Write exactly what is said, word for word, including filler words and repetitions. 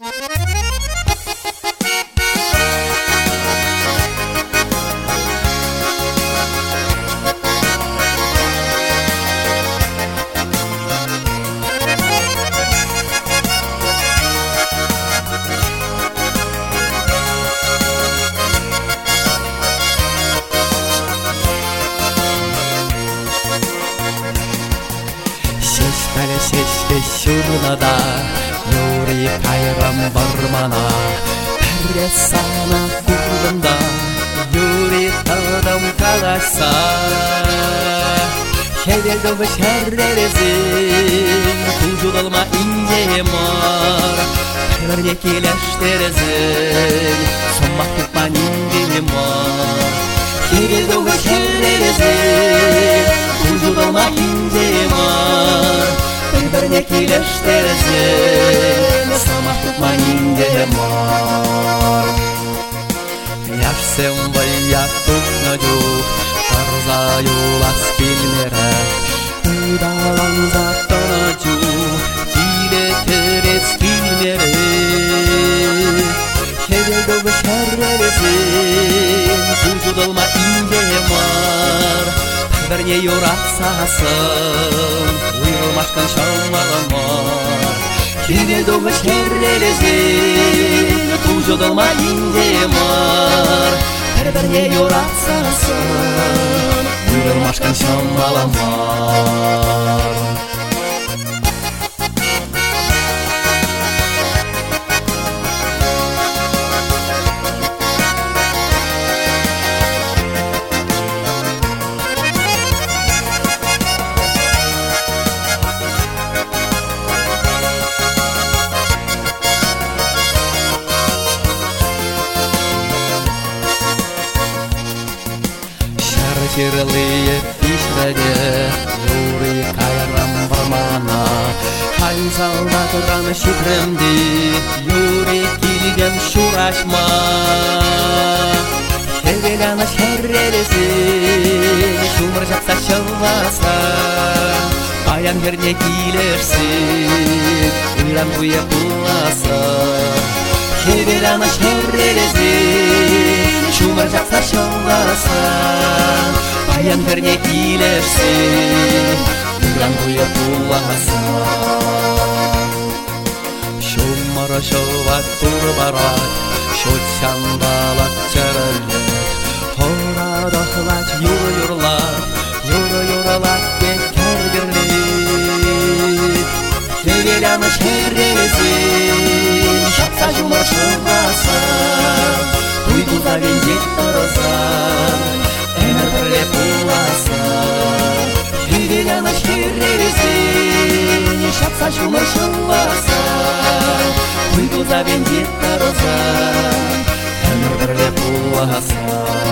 Шешпәлі шешке шурнада Юри кайрам бармана Пәрре сана курдында Юри тадам каласа Хевелдовы шәрререзін Күжудалма инде мар Пәрре келештерезін Соммақ тұтман инде мар Хевелдовы шәрререзін Күжудалма инде мар Пәрре келештерезін Соммақ тұтман инде мар Яшсем вая тұтна жүк Тарза юлас келмері Ұдалан заттана жүк Тиле терес келмері Хевелдовы шәрререзін Күжудалма инде мар Пәрне юратсасын Уйылмашкан шамаламар Хевелдовы шәрререзін Күжудалма инде мар Пәрне юратсасын Уйылмашкан шамаламар Шәррелые пишреде Юри кайрам бармана Хай солдатыран шикремди Юри килген шурашма Хевеляна шәррелесін Шумыр жақса шылваса Аян жерне килерсін Уйран буе пуласа Хевеляна шәррелесін Шумыр жақса шылваса Аян жерне килерсін Уйран буе пуласа Шумыр шылват турбарат Шутсандалат чарылет Хорадахлат юр-юрлат Юр-юрлат кергерлет Хевеляна шәррелесін Шапса жумыр шылваса Туйдуза вендет тараса Әмір бірле пуласа Хевеляна шәррелесін Шапса жумыр шылваса Туйдуза вендет тараса Әмір бірле пуласа